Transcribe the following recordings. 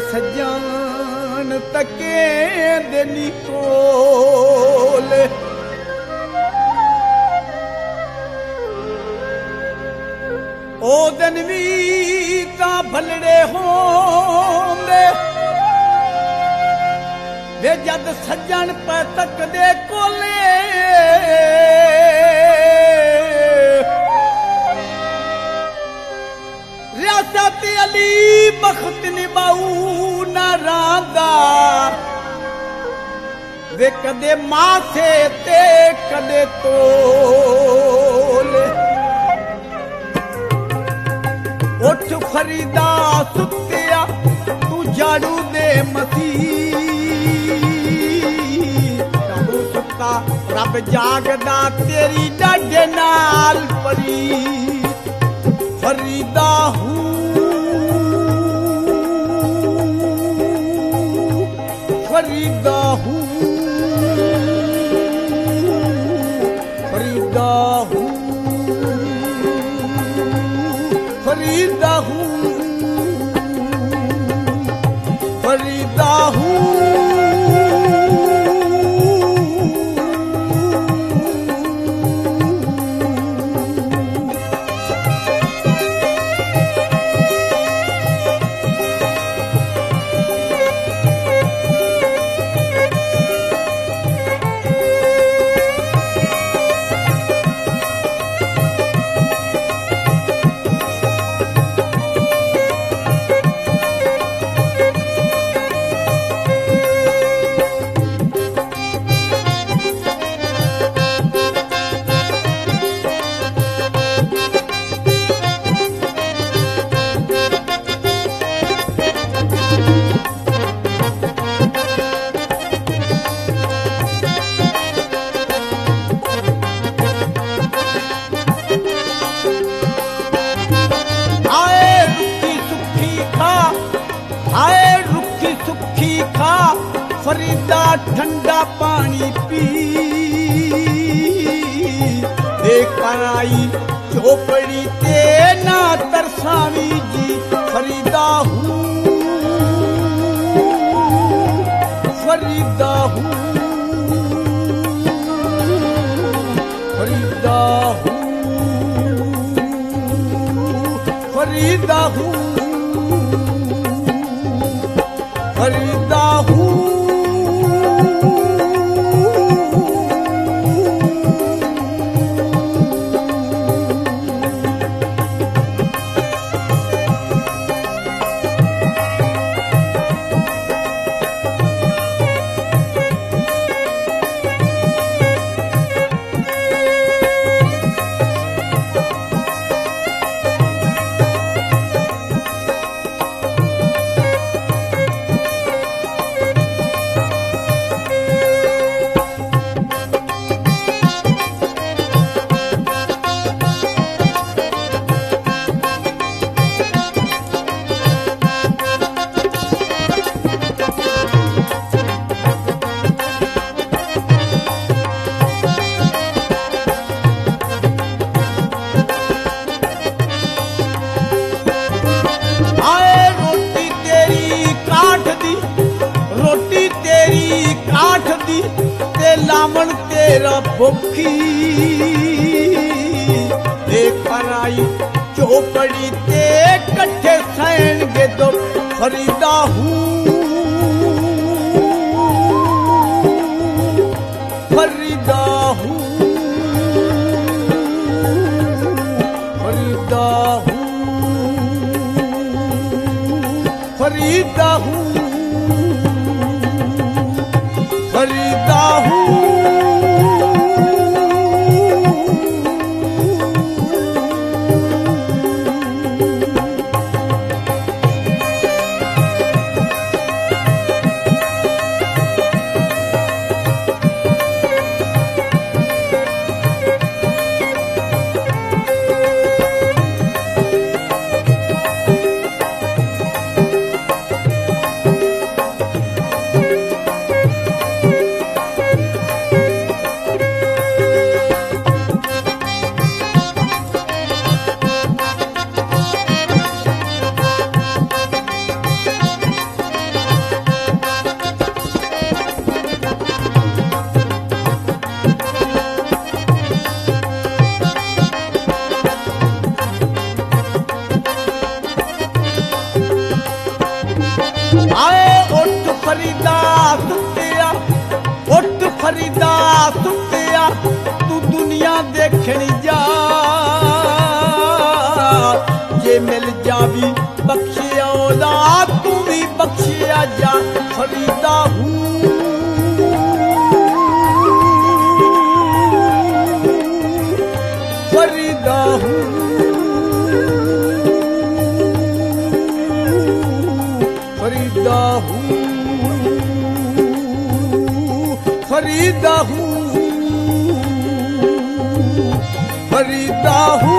सजान तके देनी कोल ओ दिन भी ता भलड़े होंदे वे जद सजन पे तक दे कोले रियासत अली बख्त निभाऊ न रांदा वे कदे माथे ते कदे तोले उठ फरीदा सुत्या तू झाड़ू दे मसी सुता रब जागदा तेरी डाढे नाल परी फरीदा हूँ फरीदा हूँ फरीदा हूँ फरीदा हूँ फरीदा हूँ फरीदा ठंडा पानी पी देख आई चौपड़ी ते ना तरसावी जी फरीदा हूँ फरीदा हूँ फरीदा हूँ फरीदा हूँ फरीदा हूँ लावण तेरा भुखी देख आई चौपड़ी ते कट्ठे सैन गे दो फरीदा हूँ फरीदा हूँ फरीदा हूँ फरीदा हूँ फरीदा हूँ फरीदा हूँ, फरीदा हूँ।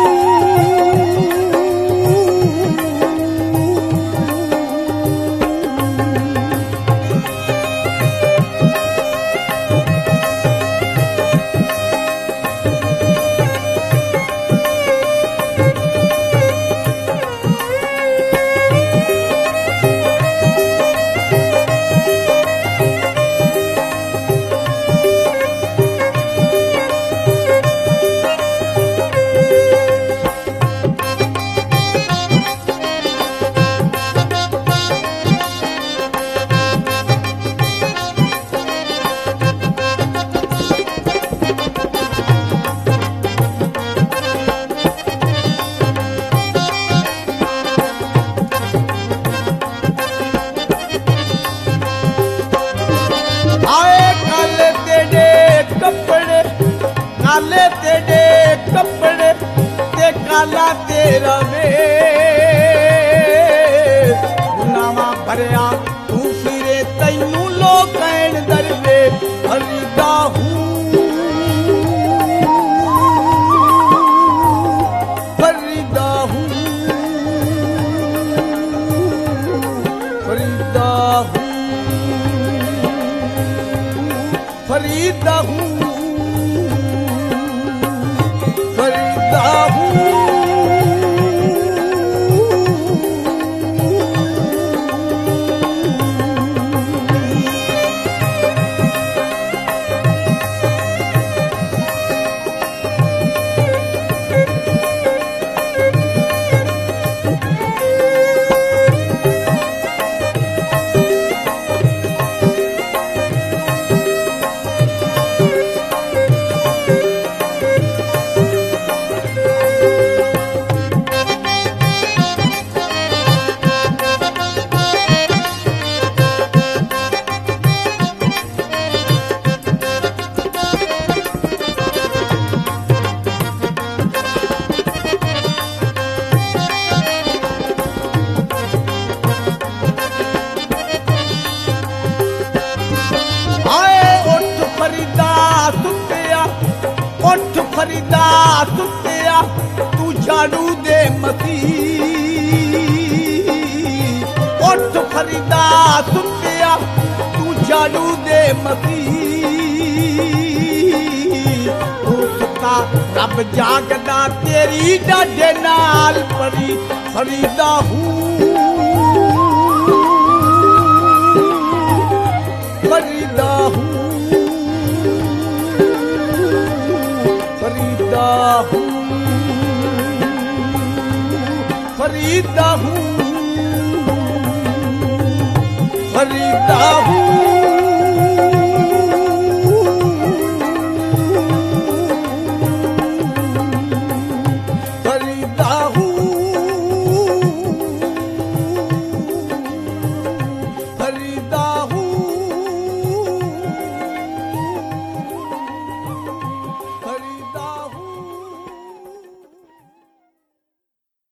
काले तेरे कपड़े ते काला तेरा वे गुनावा भरिया तू फिरे तैनू लोग कहण दरवे फरीदा हूँ, फरीदा हूँ, फरीदा हूँ, फरीदा हूँ, फरीदा हूँ। फरीदा सुत्या तू झाड़ू दे मसी, उठ फरीदा सुत्या तू झाड़ू दे मसी, तू सुता रब जागदा तेरी डाढे नाल परी फरीदा हूँ, फरीदा हूँ, फरीदा हूँ, फरीदा हूँ, फरीदा हूँ।